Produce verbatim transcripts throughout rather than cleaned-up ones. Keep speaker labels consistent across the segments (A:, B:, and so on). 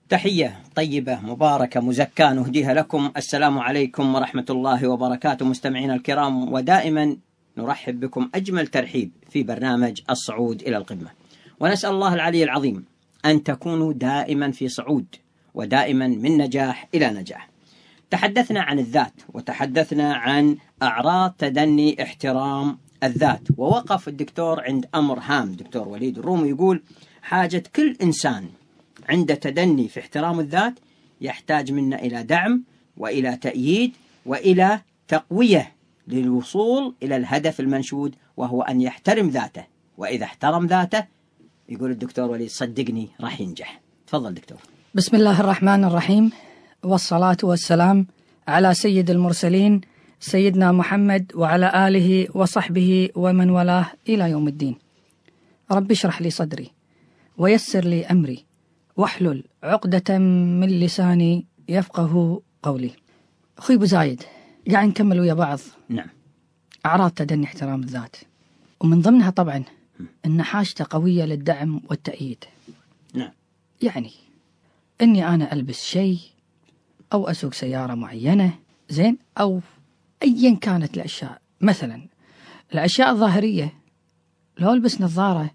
A: تحية طيبة مباركة مزكاة نهديها لكم. السلام عليكم ورحمة الله وبركاته مستمعينا الكرام، ودائما نرحب بكم أجمل ترحيب في برنامج الصعود إلى القمة، ونسأل الله العلي العظيم أن تكونوا دائما في صعود ودائما من نجاح إلى نجاح. تحدثنا عن الذات وتحدثنا عن أعراض تدني احترام الذات، ووقف الدكتور عند أمر هام. دكتور وليد الرومي يقول حاجة كل إنسان عند تدني في احترام الذات يحتاج منا إلى دعم وإلى تأييد وإلى تقوية للوصول إلى الهدف المنشود، وهو أن يحترم ذاته، وإذا احترم ذاته يقول الدكتور وليد صدقني راح ينجح. تفضل دكتور.
B: بسم الله الرحمن الرحيم، والصلاة والسلام على سيد المرسلين سيدنا محمد وعلى آله وصحبه ومن والاه إلى يوم الدين. رب اشرح لي صدري ويسر لي أمري واحلل عقدة من لساني يفقه قولي. أخوي أبو زايد، قاعد نكمل ويا بعض
A: نعم
B: أعراض تدني احترام الذات، ومن ضمنها طبعا أن حاجته قوية للدعم والتأييد.
A: نعم
B: يعني أني أنا ألبس شيء أو أسوق سيارة معينة زين، أو أيا كانت الأشياء. مثلا الأشياء الظاهرية، لو ألبس نظارة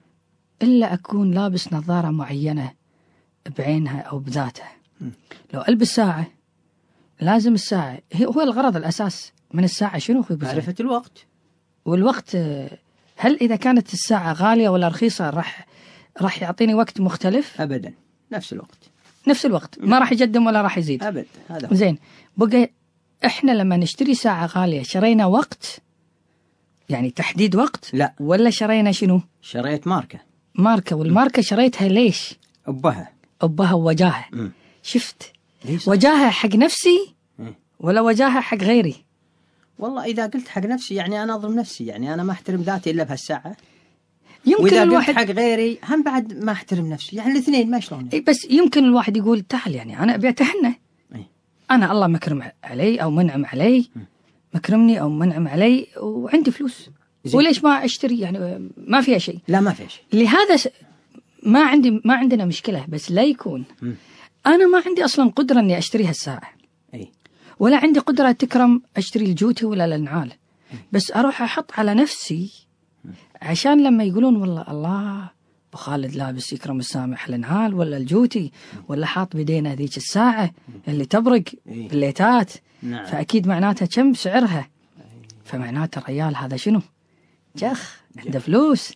B: إلا أكون لابس نظارة معينة بعينها أو بذاتها. لو ألبس ساعة لازم الساعة هو الغرض الأساس من الساعة شنو أخوي بزايد؟
A: معرفة الوقت.
B: والوقت هل إذا كانت الساعة غالية ولا رخيصة راح راح يعطيني وقت مختلف؟
A: أبدا نفس الوقت
B: نفس الوقت، ما راح يقدم ولا راح يزيد
A: أبدا. هذا هو.
B: زين. بقى إحنا لما نشتري ساعة غالية شرينا وقت، يعني تحديد وقت؟
A: لا،
B: ولا شرينا شنو؟
A: شريت ماركة.
B: ماركة، والماركة شريتها ليش؟
A: أبها
B: أبها ووجاهة.
A: مم.
B: شفت
A: ليش؟
B: وجاهة حق نفسي
A: مم.
B: ولا وجاهة حق غيري؟
A: والله إذا قلت حق نفسي يعني أنا أظلم نفسي، يعني أنا ما أحترم ذاتي إلا بهالساعة.
B: يمكن
A: وإذا
B: الواحد
A: قلت حق غيري هم بعد ما أحترم نفسي، يعني الاثنين ما شلون يعني.
B: بس يمكن الواحد يقول تعال يعني أنا أبي أتهنى،
A: إيه؟
B: أنا الله مكرم علي أو منعم علي، مكرمني أو منعم علي وعندي فلوس،
A: زي.
B: وليش ما أشتري؟ يعني ما فيها شيء.
A: لا ما في شيء.
B: لهذا س... ما عندي ما عندنا مشكلة، بس لا يكون
A: م.
B: أنا ما عندي أصلا قدرة إني أشتري هالساعة،
A: أي.
B: ولا عندي قدرة تكرم أشتري الجوتي ولا النعال، بس أروح أحط على نفسي عشان لما يقولون والله الله أبو خالد لابس يكرم السامح النعال ولا الجوتي، ولا حاط بدينا ذيك الساعة اللي تبرق بالليتات،
A: نعم.
B: فأكيد معناتها كم سعرها، فمعناته الريال هذا شنو؟ جخ، عنده فلوس.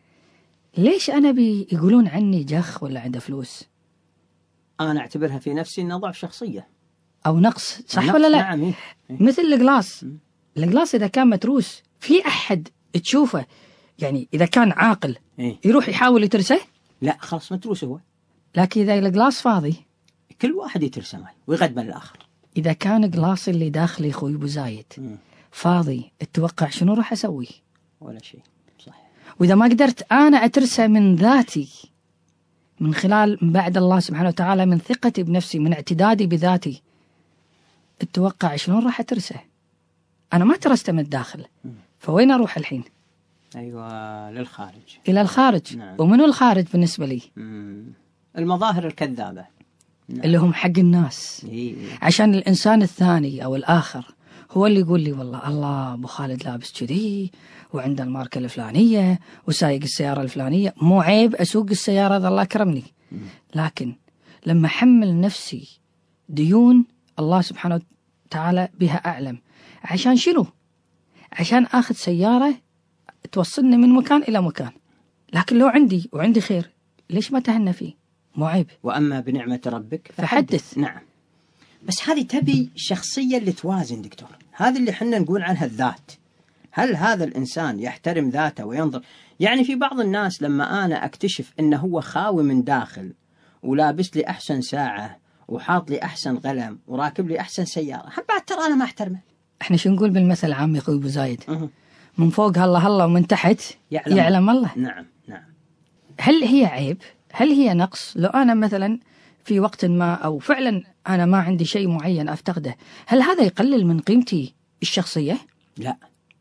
B: ليش أنا بي يقولون عني جخ ولا عنده فلوس؟
A: أنا أعتبرها في نفسي إنه ضعف شخصية
B: أو نقص، صح
A: نقص.
B: ولا لا؟
A: نعم. إيه؟
B: مثل القلاص، القلاص إذا كان متروس في أحد تشوفه يعني إذا كان عاقل
A: إيه؟
B: يروح يحاول يترسه؟
A: لا خلاص متروس هو.
B: لكن إذا القلاص فاضي
A: كل واحد يترسه ماي ويغدبن الآخر.
B: إذا كان قلاص اللي داخلي خوي أبو زايد
A: م.
B: فاضي، اتوقع شنو راح أسوي؟
A: ولا شيء. صح.
B: وإذا ما قدرت أنا أترسه من ذاتي، من خلال بعد الله سبحانه وتعالى من ثقتي بنفسي، من اعتدادي بذاتي، اتوقع شلون راح أترسه؟ أنا ما ترسته من الداخل، فوين أروح الحين؟
A: أيوة للخارج.
B: إلى الخارج.
A: نعم.
B: ومنو الخارج بالنسبة لي؟
A: مم. المظاهر الكذابة. نعم.
B: اللي هم حق الناس.
A: إيه.
B: عشان الإنسان الثاني أو الآخر هو اللي يقول لي والله الله أبو خالد لابس كذي وعنده الماركة الفلانية وسايق السيارة الفلانية. مو عيب أسوق السيارة هذا الله كرمني، لكن لما حمل نفسي ديون الله سبحانه وتعالى بها أعلم، عشان شنو؟ عشان أخذ سيارة توصلني من مكان إلى مكان. لكن لو عندي وعندي خير ليش ما تهنى فيه؟ مو عيب.
A: وأما بنعمة ربك
B: فحدث.
A: نعم. بس هذه تبي شخصية اللي توازن دكتور، هذا اللي حنا نقول عنها الذات. هل هذا الإنسان يحترم ذاته وينظر؟ يعني في بعض الناس لما أنا أكتشف إنه هو خاوي من داخل ولابس لي أحسن ساعة وحاط لي أحسن قلم وراكب لي أحسن سيارة، هم بعد ترى أنا ما أحترمه.
B: إحنا شو نقول بالمثل العام يا أخوي أبو زايد؟
A: أه.
B: من فوق هلا هلا ومن تحت
A: يعلم,
B: يعلم الله.
A: نعم نعم.
B: هل هي عيب؟ هل هي نقص؟ لو أنا مثلا في وقت ما أو فعلا أنا ما عندي شيء معين أفتقده، هل هذا يقلل من قيمتي الشخصية؟
A: لا.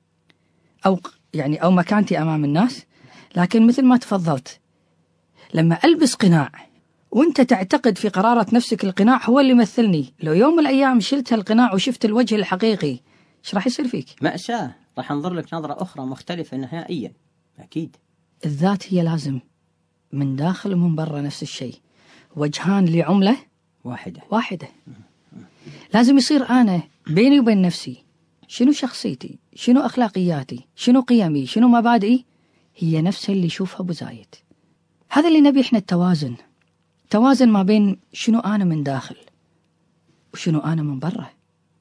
B: أو يعني أو مكانتي أمام الناس؟ لكن مثل ما تفضلت، لما ألبس قناع وانت تعتقد في قرارة نفسك القناع هو اللي يمثلني، لو يوم من الأيام شلت هالقناع وشفت الوجه الحقيقي ايش راح يصير فيك؟
A: مأساة، راح انظر لك نظرة أخرى مختلفة نهائيا. أكيد.
B: الذات هي لازم من داخل ومن برا نفس الشيء، وجهان لعملة
A: واحدة
B: واحدة. لازم يصير أنا بيني وبين نفسي شنو شخصيتي، شنو أخلاقياتي، شنو قيمي، شنو مبادئي، هي نفسها اللي يشوفها أبو زايد. هذا اللي نبي إحنا، التوازن، توازن ما بين شنو أنا من داخل وشنو أنا من برا.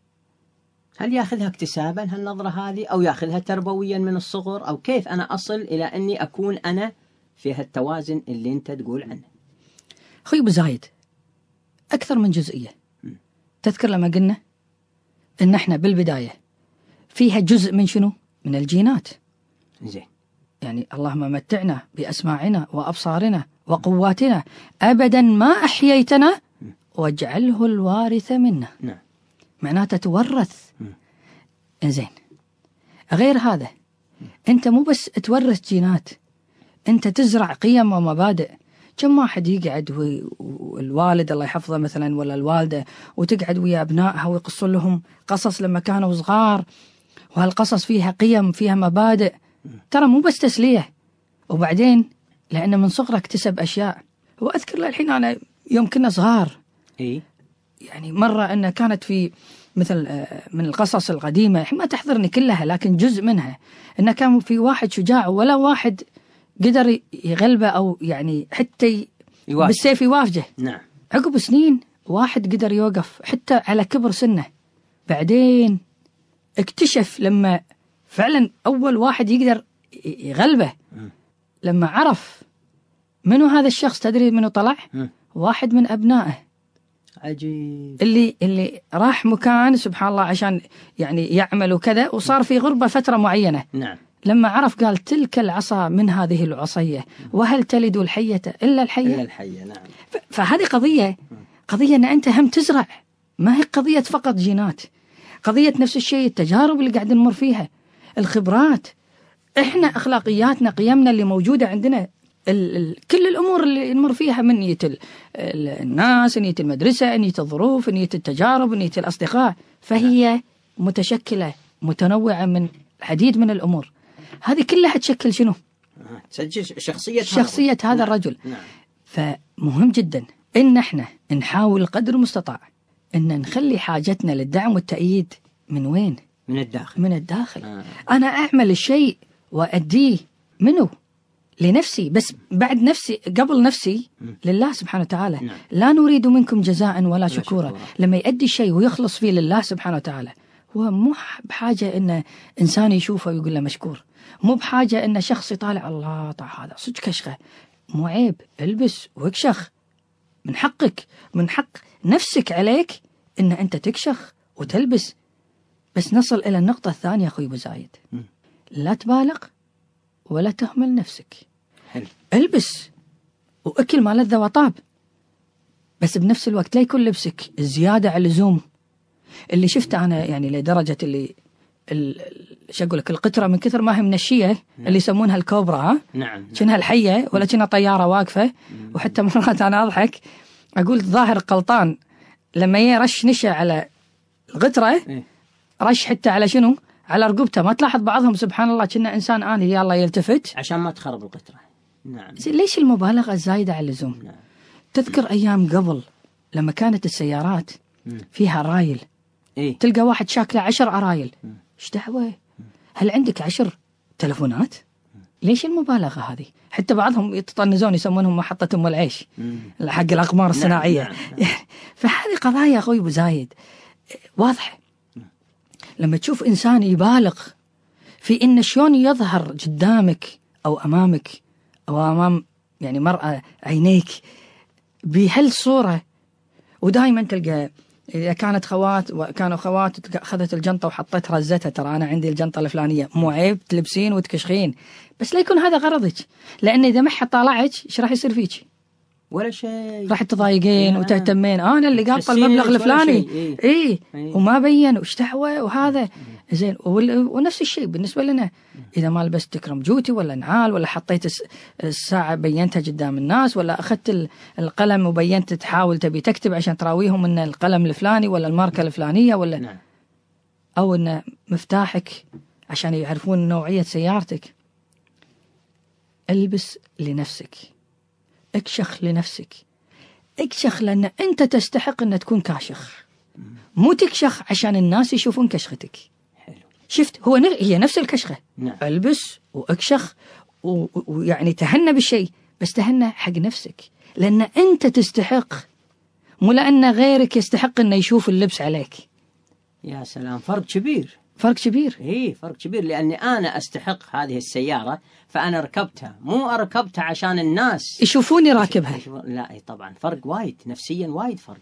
A: هل يأخذها اكتسابا هالنظرة هذه، أو يأخذها تربويا من الصغر، أو كيف أنا أصل إلى أني أكون أنا في هالتوازن اللي أنت تقول عنه؟
B: أخوي أبو زايد أكثر من جزئية. تذكر لما قلنا إن إحنا بالبداية فيها جزء من شنو؟ من الجينات.
A: زين.
B: يعني اللهم متعنا بأسماعنا وأبصارنا وقواتنا أبدا ما أحييتنا واجعله الوارث منا.
A: نعم.
B: معناته تورث. إنزين، غير هذا أنت مو بس تورث جينات، أنت تزرع قيم ومبادئ. كم واحد يقعد والوالد الله يحفظه مثلا ولا الوالدة وتقعد ويا أبنائها ويقصون لهم قصص لما كانوا صغار، وهالقصص فيها قيم فيها مبادئ، ترى مو بس تسلية، وبعدين لأنه من صغره اكتسب أشياء. وأذكر للحين أنا يوم كنا صغار
A: إيه؟
B: يعني مرة أن كانت في مثل من القصص القديمة، ما تحضرني كلها لكن جزء منها، أنه كان في واحد شجاع ولا واحد قدر يغلبه أو يعني حتى يواجه. بالسيف يواجهه.
A: نعم.
B: عقب سنين واحد قدر يوقف حتى على كبر سنه. بعدين اكتشف لما فعلا أول واحد يقدر يغلبه م. لما عرف منو هذا الشخص، تدري منو طلع؟ م. واحد من أبنائه.
A: عجيب.
B: اللي اللي راح مكان سبحان الله عشان يعني يعمل وكذا، وصار في غربة فترة معينة.
A: نعم.
B: لما عرف قال تلك العصا من هذه العصية، وهل تلد الحية إلا الحية؟
A: إلا الحية. نعم.
B: فهذه قضية قضية أن أنت هم تزرع، ما هي قضية فقط جينات، قضية نفس الشيء التجارب اللي قاعد نمر فيها، الخبرات، إحنا أخلاقياتنا قيمنا اللي موجودة عندنا، ال ال كل الأمور اللي نمر فيها، من نية الناس، نية المدرسة، نية الظروف، نية التجارب، نية الأصدقاء، فهي متشكلة متنوعة من العديد من الأمور. هذه كلها تشكل شنو؟
A: تسجل شخصية
B: شخصية هذا, هذا الرجل.
A: نعم.
B: فمهم جدا إن احنا نحاول قدر المستطاع إن نخلي حاجتنا للدعم والتأييد من وين؟
A: من الداخل.
B: من الداخل.
A: آه.
B: أنا أعمل الشيء وأديه منه لنفسي، بس بعد نفسي قبل نفسي م. لله سبحانه وتعالى.
A: نعم.
B: لا نريد منكم جزاء ولا, ولا شكورا.
A: شكورا.
B: لما يؤدي الشيء ويخلص فيه لله سبحانه وتعالى، هو مو بحاجة إن إنسان يشوفه ويقول له مشكور، مو بحاجة إن شخص يطالع الله طع هذا صدق كشخة، مو عيب، البس واكشخ، من حقك، من حق نفسك عليك إن أنت تكشخ وتلبس. بس نصل إلى النقطة الثانية أخوي أبو زايد، لا تبالغ ولا تهمل نفسك.
A: حلو.
B: البس وأكل ما لذ وطاب، بس بنفس الوقت لا يكون لبسك الزيادة على اللزوم. اللي شفته أنا يعني لدرجة اللي شو أقول لك، القطرة من كثر ما هي منشية. نعم. اللي يسمونها الكوبرا، ها؟
A: نعم.
B: كأنها الحية ولا كأنها طيارة واقفة. مم. وحتى مرات أنا أضحك أقول ظاهر قلطان لما يرش نشا على القطرة. إيه؟ رش حتى على شنو؟ على رقبته. ما تلاحظ بعضهم سبحان الله كأنه إنسان آني يلا يلتفت
A: عشان ما تخرب القطرة. نعم.
B: ليش المبالغة الزايدة على اللزوم؟ نعم. تذكر أيام قبل لما كانت السيارات فيها رايل.
A: إيه؟
B: تلقى واحد شاكله عشر أرايل. إيش دعوة؟ هل عندك عشر تلفونات؟ ليش المبالغة هذه؟ حتى بعضهم يتطنزون يسمونهم محطة أم العيش حق الأقمار الصناعية. نعم. نعم. فهذه قضايا أخوي أبو زايد واضحة. لما تشوف إنسان يبالغ في إن شلون يظهر قدامك أو أمامك أو أمام يعني مرأة عينيك بهالصورة، ودائما تلقى إذا كانت خوات وكانوا خوات أخذت الجنطة وحطت رزتها، ترى أنا عندي الجنطة الفلانية، مو عيب تلبسين وتكشخين، بس لا يكون هذا غرضك، لأن إذا ما حد طالعك إيش راح يصير فيك؟
A: ولا شيء.
B: راح تضايقين يعني وتهتمين. أنا اللي قاطة المبلغ الفلاني. إيه. إيه. إيه. وما بين وش دعوة وهذا. زين. ونفس الشيء بالنسبة لنا، إذا ما لبست تكرم جوتي ولا نعال، ولا حطيت الساعة بينتها قدام الناس، ولا أخذت القلم وبينت تحاول تبي تكتب عشان تراويهم إن القلم الفلاني ولا الماركة الفلانية، ولا
A: نعم.
B: أو إن مفتاحك عشان يعرفون نوعية سيارتك. البس لنفسك، اكشخ لنفسك، اكشخ لأن أنت تستحق أن تكون كاشخ، مو تكشخ عشان الناس يشوفون كشختك.
A: حلو.
B: شفت، هو هي نفس الكشخة.
A: نعم.
B: البس واكشخ ويعني تهنى بالشيء، بس تهنى حق نفسك لأن أنت تستحق، مو لأن غيرك يستحق أنه يشوف اللبس عليك.
A: يا سلام، فرق كبير.
B: فرق كبير.
A: إيه فرق كبير، لأني أنا أستحق هذه السيارة فأنا ركبتها، مو أركبتها عشان الناس
B: يشوفوني راكبها.
A: لا إيه طبعا فرق وايد، نفسيا وايد فرق.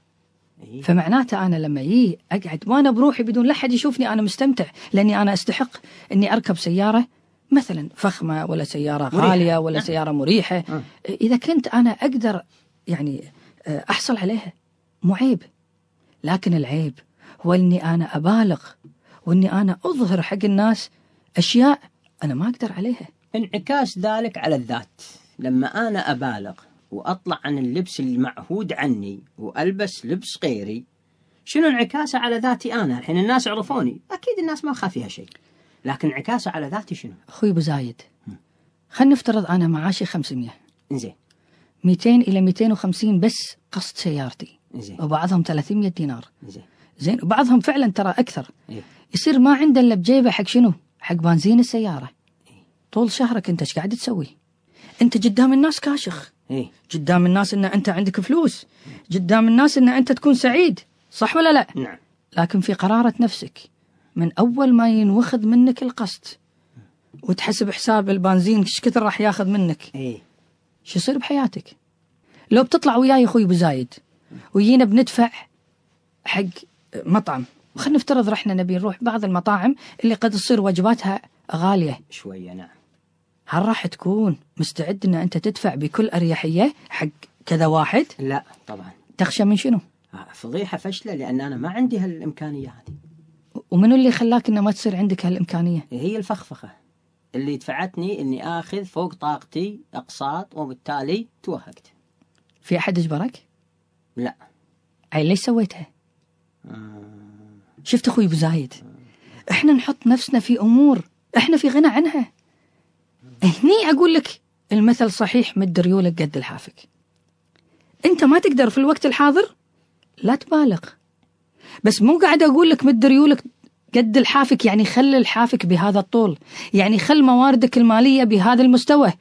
A: إيه؟
B: فمعناته أنا لما يجي أقعد وأنا بروحي بدون لا أحد يشوفني أنا مستمتع، لأني أنا أستحق أني أركب سيارة مثلا فخمة، ولا سيارة غالية، ولا
A: أه.
B: سيارة مريحة. أه. إذا كنت أنا أقدر يعني أحصل عليها مو عيب، لكن العيب هو أني أنا أبالغ وأني أنا أظهر حق الناس أشياء أنا ما أقدر عليها.
A: انعكاس ذلك على الذات، لما أنا أبالغ وأطلع عن اللبس المعهود عني وألبس لبس غيري، شنو انعكاسه على ذاتي أنا؟ الحين الناس عرفوني، أكيد الناس ما خاف فيها شيء، لكن انعكاسه على ذاتي شنو؟
B: أخوي أبو زايد، خلينا نفترض أنا معاشي خمسمية،
A: إنزين،
B: مئتين إلى مئتين وخمسين بس قسط سيارتي،
A: إنزين،
B: وبعضهم ثلاثمية دينار،
A: إنزين،
B: زين، وبعضهم فعلا ترى أكثر.
A: إيه؟
B: يصير ما عنده إلا بجيبه حق شنو؟ حق بنزين السيارة. إيه؟ طول شهرك أنت إيش قاعد تسوي؟ أنت قدام الناس كاشخ،
A: إيه؟
B: قدام الناس إن أنت عندك فلوس، قدام الناس إن أنت تكون سعيد، صح ولا لا؟
A: نعم.
B: لكن في قرارة نفسك من أول ما ينوخذ منك القسط وتحسب حساب البنزين إيش كثر راح ياخذ منك،
A: إيه؟
B: شو يصير بحياتك؟ لو بتطلع وياي أخوي بزايد ويينا بندفع حق مطعم، خلينا نفترض رحنا نبي نروح بعض المطاعم اللي قد تصير وجباتها غالية
A: شوية، نعم،
B: هل راح تكون مستعد أن أنت تدفع بكل أريحية حق كذا واحد؟
A: لا طبعا.
B: تخشى من شنو؟
A: فضيحة فشلة، لأن أنا ما عندي هالإمكانية هذه.
B: ومنو اللي خلاك أنه ما تصير عندك هالإمكانية؟
A: هي الفخفخة اللي دفعتني أني آخذ فوق طاقتي أقساط، وبالتالي توهقت.
B: في أحد أجبرك؟
A: لا.
B: أي ليش سويتها؟
A: آه.
B: شفت أخوي بزايد، إحنا نحط نفسنا في أمور إحنا في غنى عنها. هني أقول لك المثل صحيح، مد ريولك قد الحافك. أنت ما تقدر في الوقت الحاضر لا تبالغ، بس مو قاعد أقول لك مد ريولك قد الحافك يعني خل الحافك بهذا الطول، يعني خل مواردك المالية بهذا المستوى.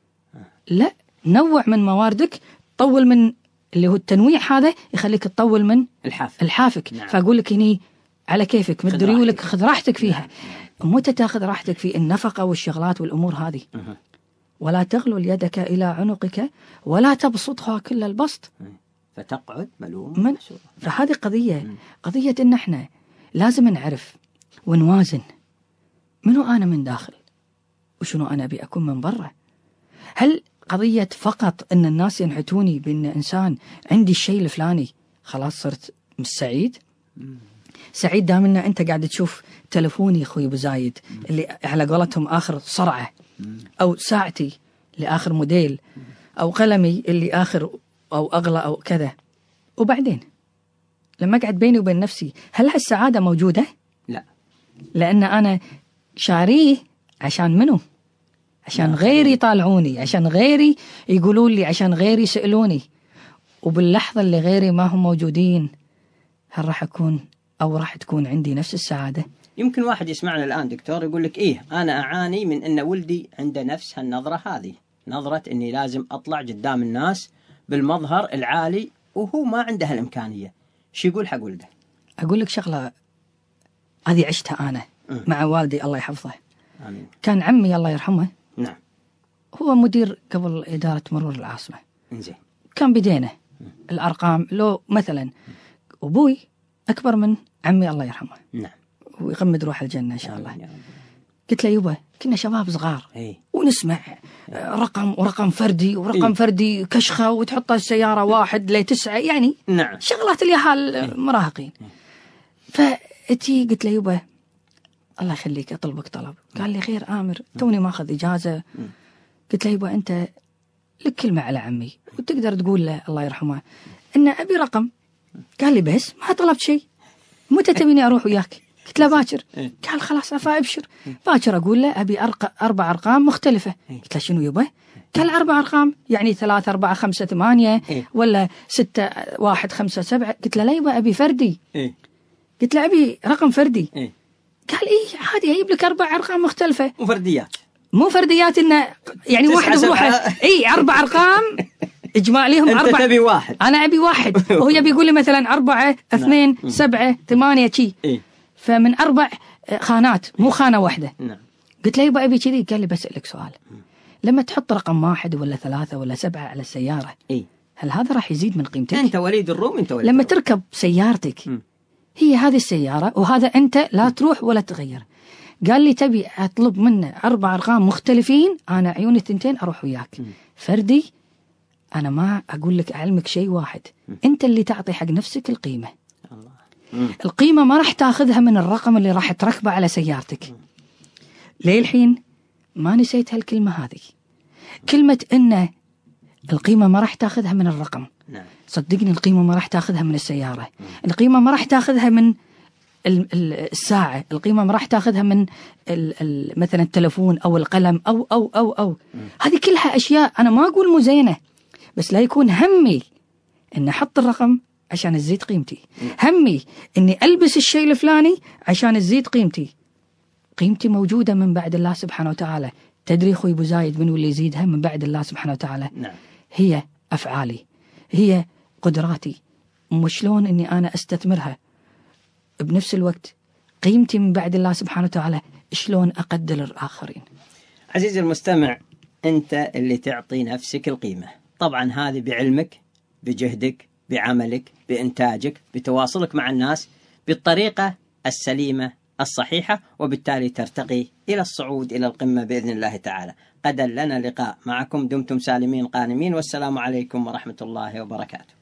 B: لا، نوع من مواردك، طول من اللي هو التنويع هذا يخليك تطول من
A: الحافك,
B: الحافك.
A: نعم.
B: فأقول لك هني على كيفك، مد ريولك، خذ راحتك فيها. نعم. متى تاخذ راحتك في النفقة والشغلات والأمور هذه؟ أه. ولا تغلل يدك إلى عنقك ولا تبسطها كل البسط
A: فتقعد ملوم
B: من. فهذه قضية م. قضية إن احنا لازم نعرف ونوازن منو أنا من داخل وشنو أنا أبي أكون من برا. هل قضية فقط إن الناس ينحتوني بأن إنسان عندي الشيء الفلاني خلاص صرت مش سعيد؟ م. سعيد دام إن أنت قاعد تشوف تلفوني أخوي بزايد اللي على قولتهم آخر صرعة، أو ساعتي لآخر موديل، أو قلمي اللي آخر أو أغلى أو كذا، وبعدين لما قعد بيني وبين نفسي هل هالسعادة موجودة؟
A: لا،
B: لأن أنا شاريه عشان منو؟ عشان غيري يطالعوني، عشان غيري يقولوا لي، عشان غيري يسألوني، وباللحظة اللي غيري ما هم موجودين هل راح أكون أو راح تكون عندي نفس السعادة؟
A: يمكن واحد يسمعنا الآن دكتور يقول لك إيه أنا أعاني من أن ولدي عنده نفس هالنظرة هذه، نظرة أني لازم أطلع قدام الناس بالمظهر العالي وهو ما عنده هالإمكانية. شو يقول حق ولده؟
B: أقول لك شغلة هذه عشتها أنا م. مع والدي الله يحفظه.
A: آمين.
B: كان عمي الله يرحمه،
A: نعم،
B: هو مدير قبل إدارة مرور العاصمة.
A: إنزين.
B: كان بدينا م. الأرقام لو مثلا م. أبوي أكبر من عمي الله يرحمه،
A: نعم،
B: ويغمد روح الجنة إن شاء الله. قلت له يبا كنا شباب صغار
A: ايه؟
B: ونسمع رقم ورقم فردي ورقم ايه؟ فردي كشخة وتحطها السيارة واحد لتسعة، يعني
A: نعم.
B: شغلات اليهال المراهقين. ايه؟ فأتي قلت له يبا الله يخليك أطلبك طلب. قال لي خير آمر، توني ماخذ إجازة. قلت له يبا أنت لك كلمة على عمي وتقدر تقول له الله يرحمه إن أبي رقم. قال لي بس ما طلبت شيء، متى تبيني أروح وياك؟ قلت له باكر. قال خلاص أفا أبشر، باكر أقول له أبي أرق... أربع أرقام مختلفة. قلت له شنو يبا؟ قال أربع أرقام يعني ثلاثة أربعة خمسة ثمانية ولا ستة واحد خمسة سبعة. قلت له لا يبا أبي فردي. قلت له أبي رقم فردي. قال إيه عادي أجيب لك أربع أرقام مختلفة
A: وفرديات،
B: مو فرديات إنه يعني واحد بروحه. إيه أربع أرقام اجمع ليهم
A: أنت
B: أربعة.
A: تبي واحد،
B: أنا أبي واحد وهو يبي يقول لي مثلا أربعة اثنين سبعة ثمانية شي. فمن أربع خانات مو خانة واحدة. قلت له يبا أبي كذي. قال لي بسألك سؤال، لما تحط رقم واحد ولا ثلاثة ولا سبعة على السيارة هل هذا راح يزيد من قيمتك؟
A: أنت وليد الروم، أنت وليد
B: لما
A: الروم.
B: تركب سيارتك م. هي هذه السيارة وهذا أنت لا تروح ولا تغير. قال لي تبي أطلب منه أربع أرقام مختلفين، أنا عيوني الثنتين أروح وياك. م. فردي أنا ما أقول لك أعلمك شيء واحد، م. أنت اللي تعطي حق نفسك القيمة. الله. م. القيمة ما راح تاخذها من الرقم اللي راح تركبه على سيارتك. م. ليه الحين ما نسيت هالكلمة هذه، كلمة إن القيمة ما راح تاخذها من الرقم. نعم. صدقني القيمة ما راح تاخذها من السيارة. مم. القيمة ما راح تاخذها من الساعة، القيمة ما راح تاخذها من مثلا التلفون أو القلم أو أو أو أو مم. هذه كلها أشياء أنا ما أقول مزينة، بس لا يكون همي إن أحط الرقم عشان تزيد قيمتي. مم. همي إني ألبس الشيء الفلاني عشان تزيد قيمتي. قيمتي موجودة من بعد الله سبحانه وتعالى. تدري خوي أبو زايد من اللي يزيدها من بعد الله سبحانه وتعالى؟ نعم. هي أفعالي، هي قدراتي، وشلون إني أنا أستثمرها. بنفس الوقت قيمتي من بعد الله سبحانه وتعالى شلون أقدر الآخرين.
A: عزيزي المستمع، أنت اللي تعطي نفسك القيمة. طبعا هذه بعلمك، بجهدك، بعملك، بإنتاجك، بتواصلك مع الناس بالطريقة السليمة الصحيحة، وبالتالي ترتقي إلى الصعود إلى القمة بإذن الله تعالى. غدا لنا لقاء معكم، دمتم سالمين قانمين، والسلام عليكم ورحمة الله وبركاته.